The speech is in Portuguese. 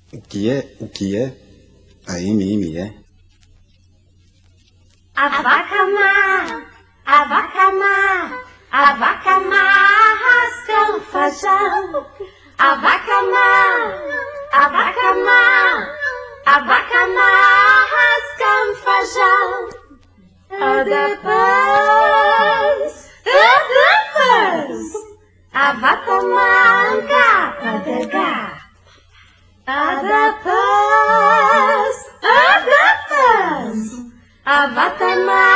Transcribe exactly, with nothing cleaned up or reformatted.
O que é? O que é? A M M é? A vaca má, a vaca má, a vaca má rasca o fajão. A vaca má, a vaca má, a vaca má rasca o fajão. A depois, a depois, a vaca manca para pegar. A depois, a depois, a vaca manca